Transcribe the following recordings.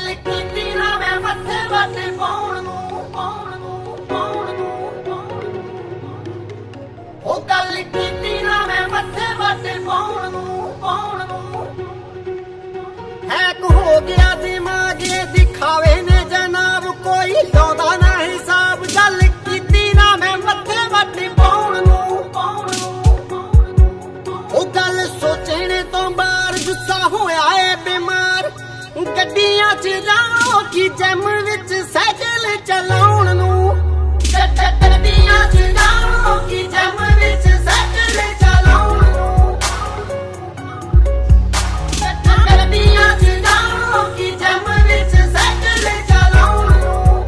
ਗੱਲ ਕੀਤੀ ਨਾ ਮੈਂ ਮੱਥੇ ਵੱਟ ਪਾਉਣ ਨੂੰ ਉਹ ਗੱਲ ਕੀਤੀ ਨਾ ਮੈਂ ਮੱਥੇ ਵੱਟ ਪਾਉਣ ਨੂੰ ਹੈਕ ਹੋ ਗਿਆ ਦਿਮਾਗ ਇਹ ਦਿਖਾਵੇ ਨੇ ਜਨਾਬ ਕੋਈ ਲਾਉਂਦਾ ਨਾ ਹਿਸਾਬ ਗੱਲ ਕੀਤੀ ਨਾ ਮੈਂ ਮੱਥੇ ਵੱਟ ਪਾਉਣ ਨੂੰ ਉਹ ਗੱਲ ਸੋਚਣੇ ਤੋਂ ਬਾਹਰ ਗੁੱਸਾ ਹੋਇਆ ਏ ਬਿਮਾਰ ਗੱਡੀਆਂ 'ਚ ਜਾਓ ਕਿ ਜੈਮ ਵਿੱਚ ਸਾਈਕਲ ਚਲਾਉਣ ਨੂੰ ਗੱਡੀਆਂ 'ਚ ਜਾਓ ਕਿ ਜੈਮ ਵਿੱਚ ਸਾਈਕਲ ਚਲਾਉਣ ਨੂੰ ਗੱਡੀਆਂ 'ਚ ਜਾਓ ਕਿ ਜੈਮ ਵਿੱਚ ਸਾਈਕਲ ਚਲਾਉਣ ਨੂੰ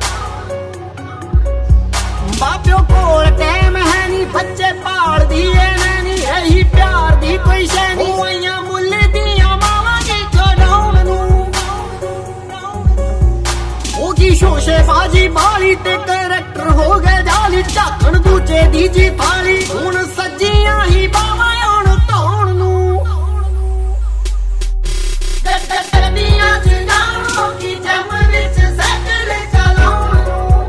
ਬਾਪਿਓ ਕੋਲ ਟਾਈਮ ਹੈ ਨਹੀਂ ਬੱਚੇ ਪਾਲਦੀ ਏ ਨੈਣੀ ਇਹੀ ਪਿਆਰ ਦੀ ਕੋਈ ਸ਼ੈ ਨਹੀਂ ਹੋਈਆਂ ਮੁੱਲ ਦੀਆਂ ਮਾਵਾਂ ਦੀ ਕਢਾਉਣ ਨੂੰ ਉਹ ਕੀ ਸ਼ੋਸ਼ੇ ਬਾਜੀ ਬਾਲੀ ਤੇ ਕਰੈਕਟਰ ਹੋ ਗਏ ਜਾਲੀ ਝਾਕਣ ਦੂਜੇ ਦੀ ਜੀ ਥਾਲੀ ਹੁਣ ਸੱਜੀਆਂ ਹੀ ਬਾਵਾਂ ਆਉਣ ਧੋਣ ਨੂੰ ਗੱਡੀਆਂ 'ਚ ਜਾਓ ਕਿ ਜੈਮ ਵਿੱਚ ਸਾਈਕਲ ਚਲਾਉਣ ਨੂੰ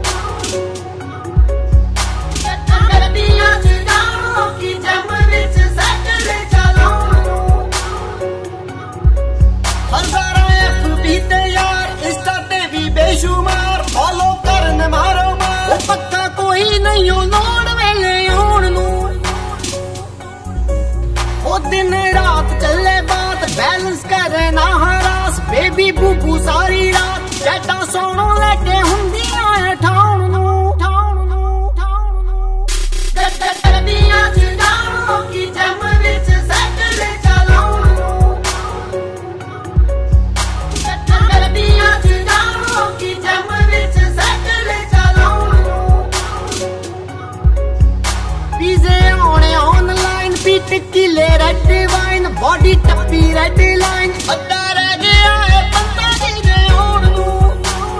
ਗੱਡੀਆਂ 'ਚ ਜਾਓ ਕਿ ਜੈਮ ਵਿੱਚ ਸਾਈਕਲ ਚਲਾਉਣ ਨੂੰ ਹਜ਼ਾਰਾਂ FB ਤੇ ਯਾਰ ਇੰਸਟਾ ਤੇ ਵੀ ਬੇਸ਼ੁਮਾਰ ਫੋਲੋ ਕਰਨ ਮਾਰੋ ਮਾਰ ਉਹ ਪੱਕਾ ਕੋਈ ਨਹੀਂ ਉਹ ਲੋੜ ਵੇਲੇ ਆਉਣ ਨੂੰ ਉਹ ਦਿਨ ਰਾਤ ਚੱਲੇ ਬਾਤ ਬੈਲੈਂਸ ਕਰੇ ਨਾ ਹਰਾਸ ਬੇਬੀ ਬੂਬੂ ਸਾਰੀ ਰਾਤ ਜੱਟਾਂ ਸੋਣੋਂ ਲੈ ਕੇ ਹੁੰਦੀਆਂ ਠਾਉਣ ਨੂੰ ਗੱਡੀਆਂ 'ਚ ਜਾਓ ਕਿ ਜੈਮ ਵਿੱਚ ਸਾਈਕਲ ਚਲਾਉਣ ਨੂੰ ਗੱਡੀਆਂ 'ਚ ਜਾਓ ਕਿ ਜੈਮ ਵਿੱਚ ਸਾਈਕਲ ਚਲਾਉਣ ਨੂੰ ਪੀਜ਼ੇ ਆਉਣੇ ਆਨਲਾਈਨ ਪੀਟ ਕਿਲੇ ਰੈਡ ਵਾਈਨ ਬੋਡੀ ਟੱਪੀ ਰੈਡ ਲਾਈਨ ਅੱਧਾ ਰਹਿ ਗਿਆ ਏ ਬੰਦਾ ਜਿਹਦੇ ਆਉਣ ਨੂੰ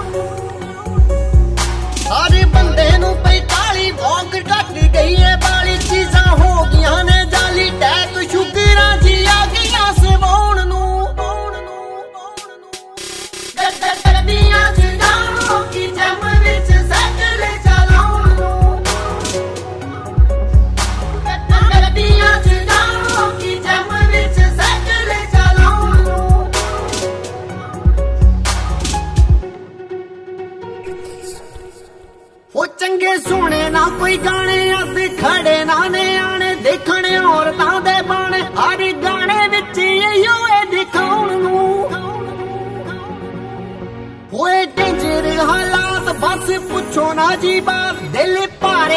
ਸਾਰੇ ਬੰਦੇ ਨੂੰ 45 ਵੌਂਕ ਘੱਟ ਗਈ ਏ ਬਾਲੀ ਚੀਜ਼ਾਂ ਹੋ ਗਈਆਂ ਨੇ ਜਾਲੀ ਟੈਕ ਸ਼ੂਗਰਾਂ ਜੀ ਆ ਗਈਆਂ ਸਵਾਉਣ ਨੂੰ ਗੱਡੀਆਂ 'ਚ ਜਾਓ ਕਿ ਜੈਮ ਵਿੱਚ ਸਾਈਕਲ ਚਲਾਉਣ ਨੂੰ ਗੱਡੀਆਂ 'ਚ ਜਾਓ ਕਿ ਜੈਮ ਵਿੱਚ ਸਾਈਕਲ ਚਲਾਉਣ ਨੂੰ ਉਹ ਚੰਗੇ ਸੋਹਣੇ ਨਾ ਕੋਈ ਗਾਣੇ ਅੱਧ ਖੜੇ ਨਾ ਨਿਆਣੇ ਦੇਖਣ ਔਰਤਾਂ ਦੇ ਬਾਣੇ ਹਰ ਗਾਣੇ ਵਿੱਚ ਇਹੋ ਏ ਦਿਖਾਉਣ ਨੂੰ ਹੋਏ ਡੇਂਜਰ ਹਾਲਾਤ ਬਸ ਪੁੱਛੋ ਨਾ ਜੀ ਬਾਤ ਦਿਲ ਭਾਰੇ